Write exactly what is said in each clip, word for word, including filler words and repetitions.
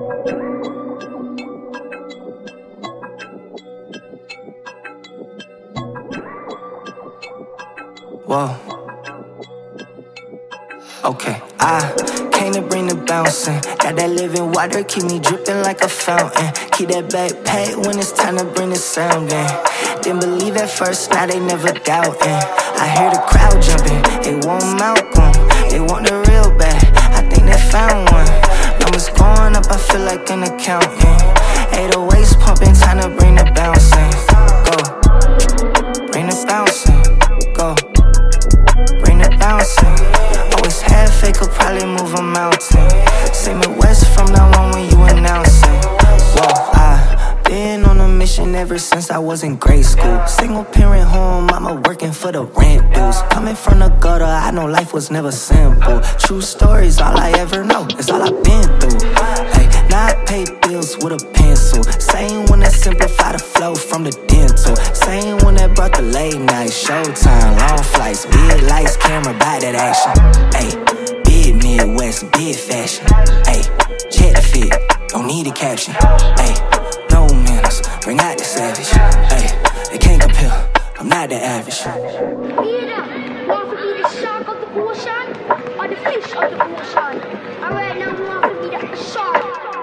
Whoa. Okay, I came to bring the bouncing. Got that living water, keep me dripping like a fountain. Keep that backpack when it's time to bring the sound in. Didn't believe at first, now they never doubting. I hear the crowd jumping, they want Malcolm, they want the real bad. I think they found one. Numbers going up, I feel like an accountant. eight oh eights pumping, time to bring the bouncing. Go, bring the bouncing. Go, bring the bouncing. Always had fake, could probably move a mountain. Say me west from now on when you announcing. Whoa, I been on a mission ever since I was in grade school. Single parent home, mama working for the rent dues. Coming from the gutter, I know life was never simple. True stories, all I ever know, it's all I've been through. Hey, now I pay bills with a pencil. Same one that simplified the flow from the dental. Same one that brought the late night showtime, long flights, big lights, camera, buy that action. Hey, big Midwest, big fashion. Hey, check the fit, don't need a caption. Hey, no manners, bring out the savage. Hey, they can't compare, I'm not the average. Peter, want to be the shark of the ocean or the fish of the ocean? And right now, we want to be the shark.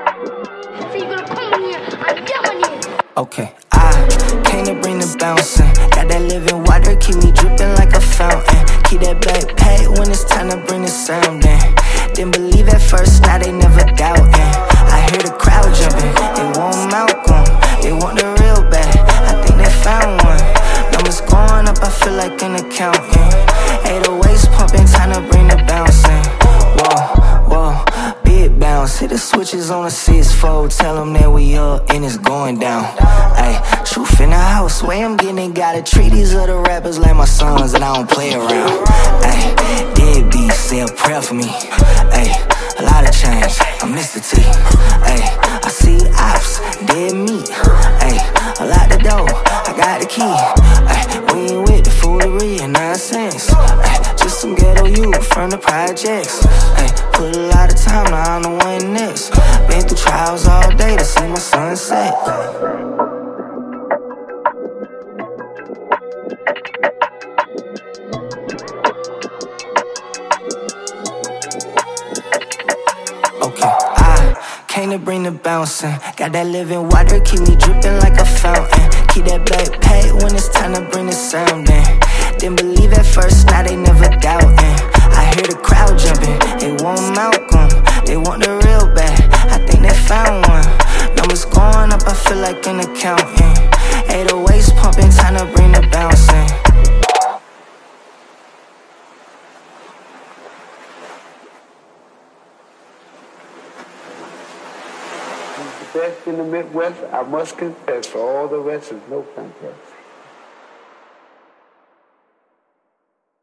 So you're gonna come here and dominate. Okay, I came to bring the bouncing. Got that living water, keep me dripping like a fountain. Keep that backpack when it's time to bring the sound in. Didn't believe at first, now they never doubting. I hear the crowd jumping, they want Malcolm, they want the real bad. I think they found one. Numbers going up, I feel like an accountant. eight oh eights pumping, time to bring the bouncing. Whoa, whoa, big bounce. Hit the switches on a six fold. Tell them that we up and it's going down. Ayy, truth in the house, way I'm getting it. Gotta treat these other rappers like my sons and I don't play around. Ayy, deadbeat, say a prayer for me. Ayy, a lot of change, I'm Mister T. Ayy, I see ops, dead meat. Ayy, I lock the door, I got the key. Ayy, we ain't with the foolery and nonsense. Ayy, just some ghetto youth from the projects. Ayy, put a lot of time, now I know what next. Been through trials all day to see my sunset. Okay, I came to bring the bouncing. Got that living water, keep me dripping like a fountain. Keep that backpack when it's time to bring the sound in. Didn't believe at first, now they never doubting. I hear the crowd jumping, they want Malcolm, they want the real bad. I think they found one. Numbers going up, I feel like an accountant. eight oh eights pumping, time to bring the bouncing. The best in the Midwest, I must confess, for all the rest is no contest.